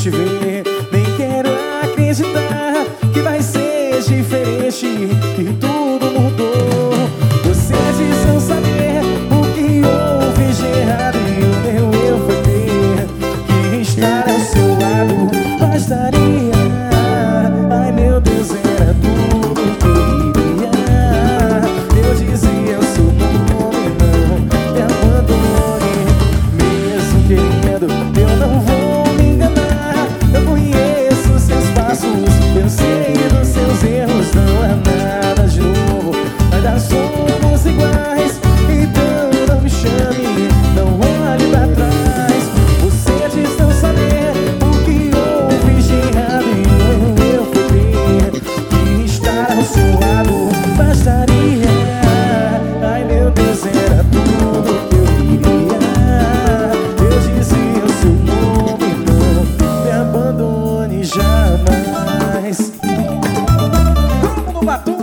te ver. Nem quero acreditar que vai ser diferente, que tudo mudou. Você diz não saber o que houve de errado, e o meu eu foi ter que estar ao seu lado. Bastaria, ai meu Deus, era tudo que eu queria. Eu dizia o seu nome, não me abandone. Mesmo querendo, eu não vou me enganar. Eu conheço seus passos, eu sei dos seus erros. Não há nada de novo, ainda somos iguais. Então não me chame, não olhe pra trás. Você diz não saber o que houve de errado, e eu fui ter que estar ao seu lado. Bastaria, ai meu Deus, era tudo que eu queria. Eu dizia o seu nome, não me abandone jamais. Vamos no batuque!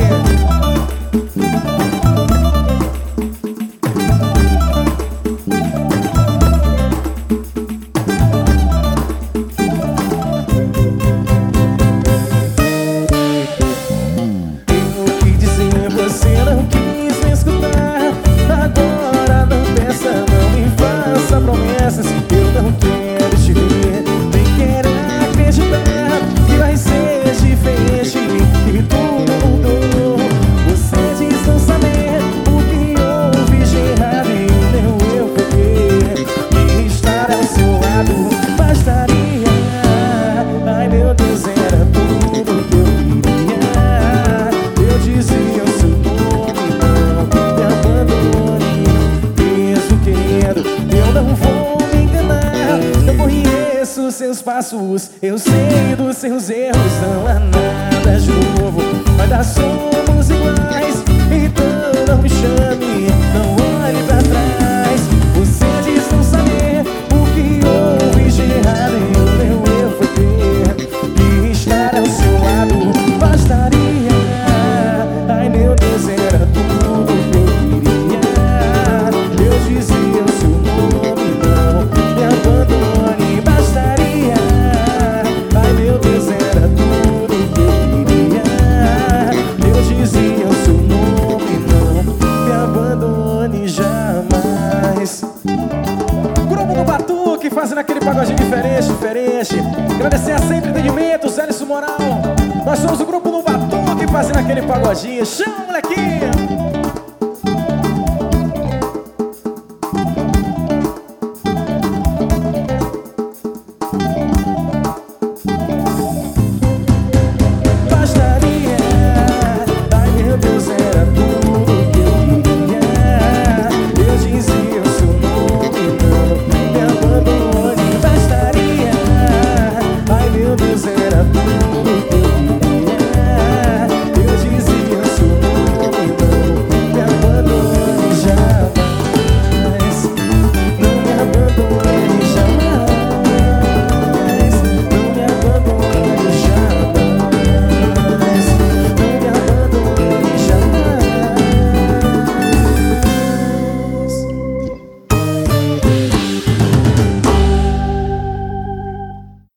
Você não quis me escutar, agora não peça, não me faça promessas. Eu não quero te ver, nem quero acreditar que vai ser diferente, que tudo mudou. Você diz não saber o que houve de errado, e o meu eu foi ter que estar ao seu lado. Bastaria, ai meu Deus, era tudo que eu queria. Eu dizia o seu nome, não me abandone. Mesmo querendo, eu não vou me enganar. Eu conheço seus passos, eu sei dos seus erros. Não há nada de novo, ainda somos iguais. Então não me chame, não olhe pra trás. Você diz não saber o que houve de errado, e o meu eu foi ter que estar ao seu lado. Bastaria, ai meu Deus, era tudo que eu queria. Eu dizia o seu nome, não me abandone. Bastaria, ai meu Deus, era tudo que eu queria. Eu dizia o seu nome, não me abandone jamais. Grupo do Batuque fazendo aquele pagodinho diferente. Agradecer a Sempre Entendimento, Zé Moral. Nós somos o Grupo do Batuque fazendo aquele pagodinho. Chama, molequinho!